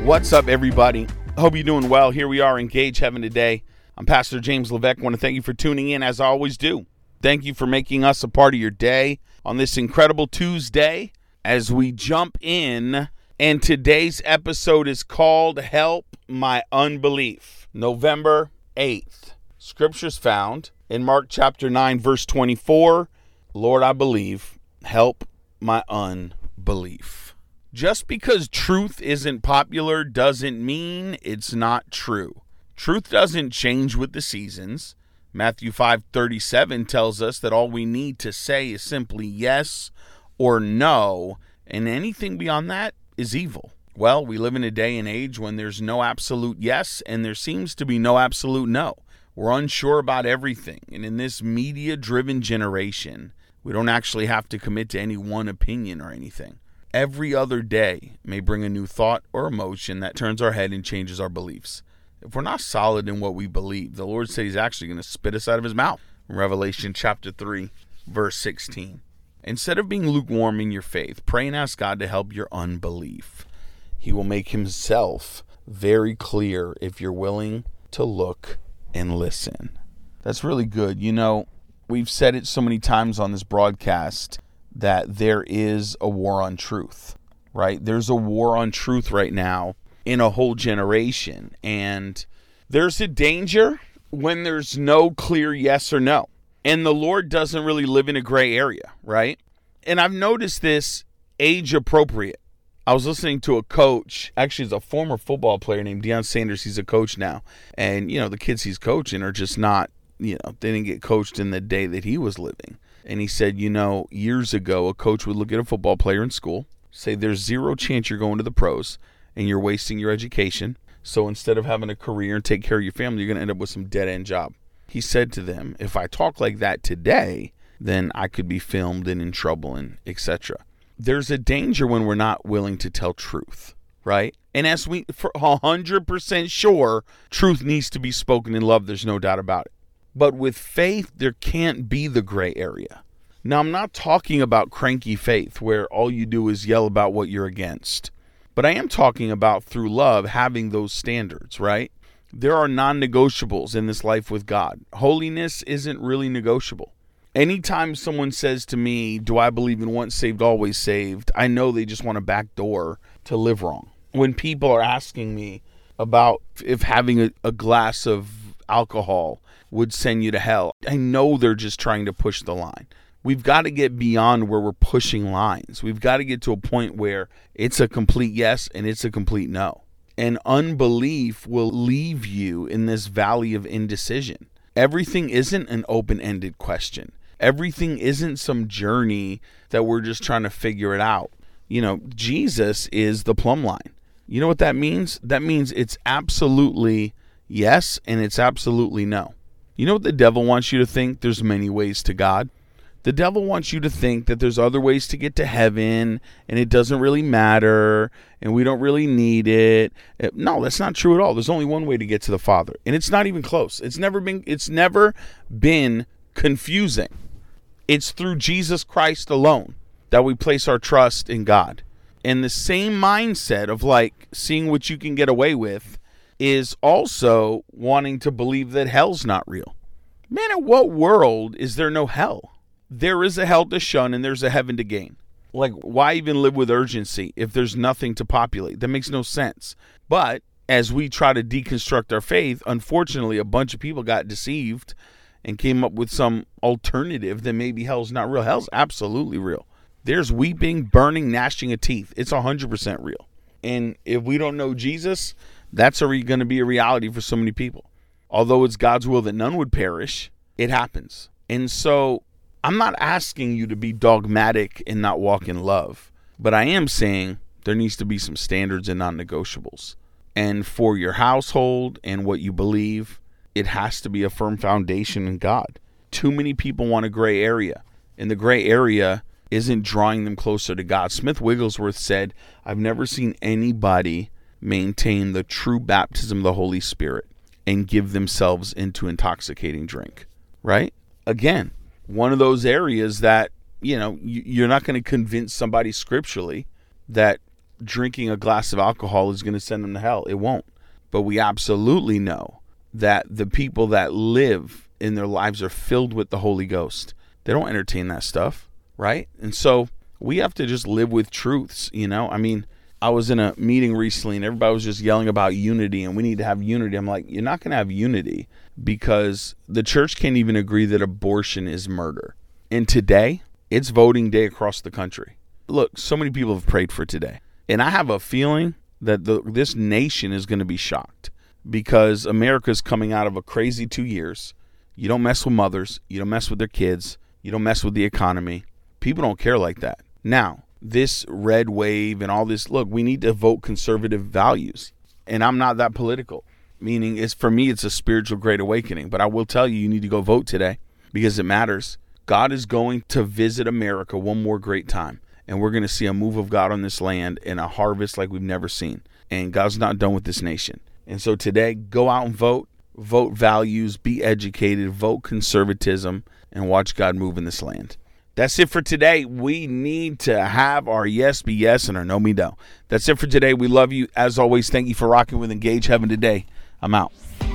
What's up, everybody? Hope you're doing well. Here we are, Engage Heaven today. I'm Pastor James Levesque. I want to thank you for tuning in, as I always do. Thank you for making us a part of your day on this incredible Tuesday as we jump in. And today's episode is called Help My Unbelief, November 8th. Scriptures found in Mark chapter 9, verse 24. Lord, I believe. Help my unbelief. Just because truth isn't popular doesn't mean it's not true. Truth doesn't change with the seasons. Matthew 5:37 tells us that all we need to say is simply yes or no, and anything beyond that is evil. Well, we live in a day and age when there's no absolute yes, and there seems to be no absolute no. We're unsure about everything, and in this media-driven generation, we don't actually have to commit to any one opinion or anything. Every other day may bring a new thought or emotion that turns our head and changes our beliefs. If we're not solid in what we believe, the Lord said he's actually going to spit us out of his mouth. In Revelation chapter 3, verse 16. Instead of being lukewarm in your faith, pray and ask God to help your unbelief. He will make himself very clear if you're willing to look and listen. That's really good. You know, we've said it so many times on this broadcast that there is a war on truth, right? There's a war on truth right now in a whole generation. And there's a danger when there's no clear yes or no. And the Lord doesn't really live in a gray area, right? And I've noticed this age appropriate. I was listening to a coach, actually it's a former football player named Deion Sanders. He's a coach now. And, you know, the kids he's coaching are just not, they didn't get coached in the day that he was living. And he said, years ago, a coach would look at a football player in school, say there's zero chance you're going to the pros and you're wasting your education. So instead of having a career and take care of your family, you're going to end up with some dead-end job. He said to them, if I talk like that today, then I could be filmed and in trouble and etc. There's a danger when we're not willing to tell truth, right? And as we, for 100% sure, truth needs to be spoken in love. There's no doubt about it. But with faith, there can't be the gray area. Now, I'm not talking about cranky faith where all you do is yell about what you're against. But I am talking about through love having those standards, right? There are non-negotiables in this life with God. Holiness isn't really negotiable. Anytime someone says to me, do I believe in once saved, always saved? I know they just want a back door to live wrong. When people are asking me about if having a glass of alcohol would send you to hell, I know they're just trying to push the line. We've got to get beyond where we're pushing lines. We've got to get to a point where it's a complete yes and it's a complete no. And unbelief will leave you in this valley of indecision. Everything isn't an open-ended question. Everything isn't some journey that we're just trying to figure it out. Jesus is the plumb line. You know what that means? That means it's absolutely yes and it's absolutely no. You know what the devil wants you to think? There's many ways to God. The devil wants you to think that there's other ways to get to heaven and it doesn't really matter and we don't really need it. No, that's not true at all. There's only one way to get to the Father, and it's not even close. It's never been confusing. It's through Jesus Christ alone that we place our trust in God. And the same mindset of seeing what you can get away with is also wanting to believe that hell's not real. Man, in what world is there no hell? There is a hell to shun and there's a heaven to gain. Why even live with urgency if there's nothing to populate? That makes no sense. But as we try to deconstruct our faith, unfortunately, a bunch of people got deceived and came up with some alternative that maybe hell's not real. Hell's absolutely real. There's weeping, burning, gnashing of teeth. It's 100% real. And if we don't know Jesus, that's going to be a reality for so many people. Although it's God's will that none would perish, it happens. And so I'm not asking you to be dogmatic and not walk in love, but I am saying there needs to be some standards and non-negotiables. And for your household and what you believe, it has to be a firm foundation in God. Too many people want a gray area, and the gray area isn't drawing them closer to God. Smith Wigglesworth said, I've never seen anybody maintain the true baptism of the Holy Spirit and give themselves into intoxicating drink, right? Again, one of those areas that, you're not going to convince somebody scripturally that drinking a glass of alcohol is going to send them to hell. It won't. But we absolutely know that the people that live in their lives are filled with the Holy Ghost. They don't entertain that stuff, right? And so we have to just live with truths, you know? I mean, I was in a meeting recently and everybody was just yelling about unity and we need to have unity. I'm like, you're not going to have unity because the church can't even agree that abortion is murder. And today, it's voting day across the country. Look, so many people have prayed for today. And I have a feeling that this nation is going to be shocked because America's coming out of a crazy 2 years. You don't mess with mothers. You don't mess with their kids. You don't mess with the economy. People don't care like that. Now, this red wave and all this, look, we need to vote conservative values. And I'm not that political, meaning for me, it's a spiritual great awakening. But I will tell you, you need to go vote today because it matters. God is going to visit America one more great time. And we're going to see a move of God on this land and a harvest like we've never seen. And God's not done with this nation. And so today, go out and vote. Vote values, be educated, vote conservatism, and watch God move in this land. That's it for today. We need to have our yes be yes and our no be no. That's it for today. We love you. As always, thank you for rocking with Engage Heaven today. I'm out.